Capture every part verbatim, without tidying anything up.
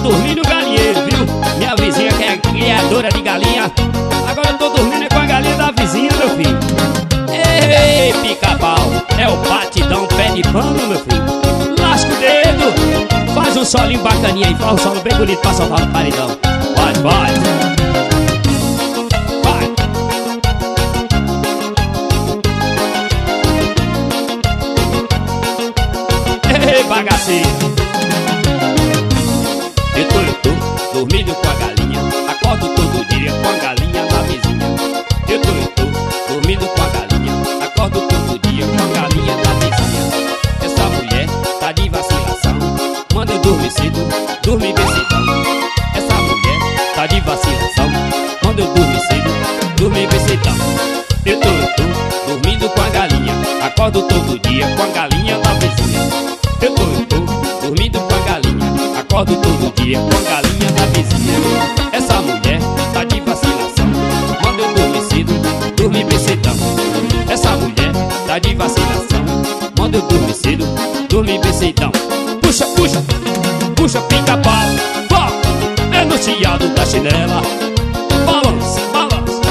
dormindo no galinheiro, viu? Minha vizinha que é criadora de galinha. Agora eu tô dormindo com a galinha da vizinha, meu filho. Ei, pica-pau, é o batidão, pé de pano, meu filho. Lasca o dedo, faz um solinho bacaninha aí, faz um solo bem bonito pra soltar no paredão. Vai, vai. Ei, bagaceiro. Eu tô, eu tô dormindo com a galinha. Acordo todo dia com a galinha da vizinha. Eu tô, eu tô dormindo com a galinha. Acordo todo dia com a galinha da vizinha. Essa mulher tá de vacilação. Manda eu dormir cedo, dormir bem cedão. Essa mulher tá de vacilação. Manda eu dormir cedo, dormir bem cedão. Eu tô, eu tô dormindo com a galinha. Acordo todo dia com a galinha da vizinha. Eu tô, eu tô dormindo com a galinha. Acordo todo dia com a galinha da vizinha. Essa mulher tá de vacilação. Manda eu dormir cedo, dormir bem cedão. Essa mulher tá de vacilação. Manda eu dormir cedo, dormir bem cedão. Puxa, puxa, puxa, pica-pau. É no chiado da chinela. Balança, balança.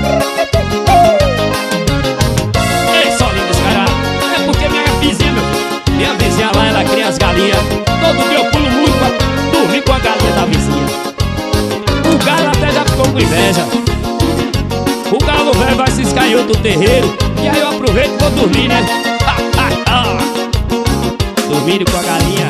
Ei, só lindo descarado. É porque minha vizinha, meu filho, minha vizinha lá, ela cria as galinhas. Todo dia eu pulo muito pra dormir com a galinha da vizinha. O galo até já ficou com inveja. O galo velho vai se ciscar em outro terreiro. E aí eu aproveito e vou dormir, né? Dormindo com a galinha.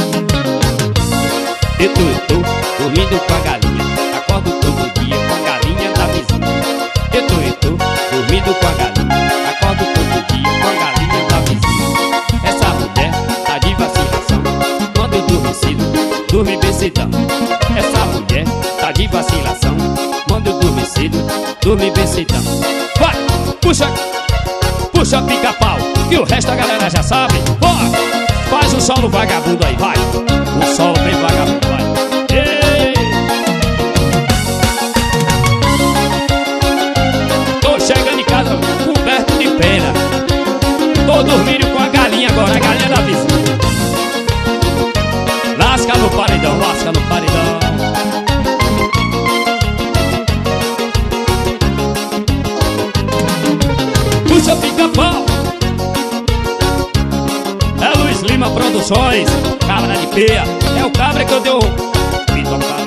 Eu tô, eu tô dormindo com a galinha. Acordo todo dia com a galinha da vizinha. Eu tô, eu tô dormindo com a galinha. Acordo todo dia com a galinha da vizinha. Essa mulher tá de vacilação. Quando eu durmo cedo, dorme bem cedão. Essa mulher tá de vacilação. Quando eu durmo cedo, dorme bem cedão. Vai, puxa, puxa pica-pau, que o resto a galera já sabe. Bora, faz um solo vagabundo aí, vai. Um solo bem vagabundo, vai. Ei. Tô chegando em casa coberto de pena. Tô dormindo com a galinha agora, a galinha da vizinha. Lasca no paredão, lasca no paredão. Puxa pica-pau. É Luiz Lima Produções, cabra de peia. É o cabra que eu dei o...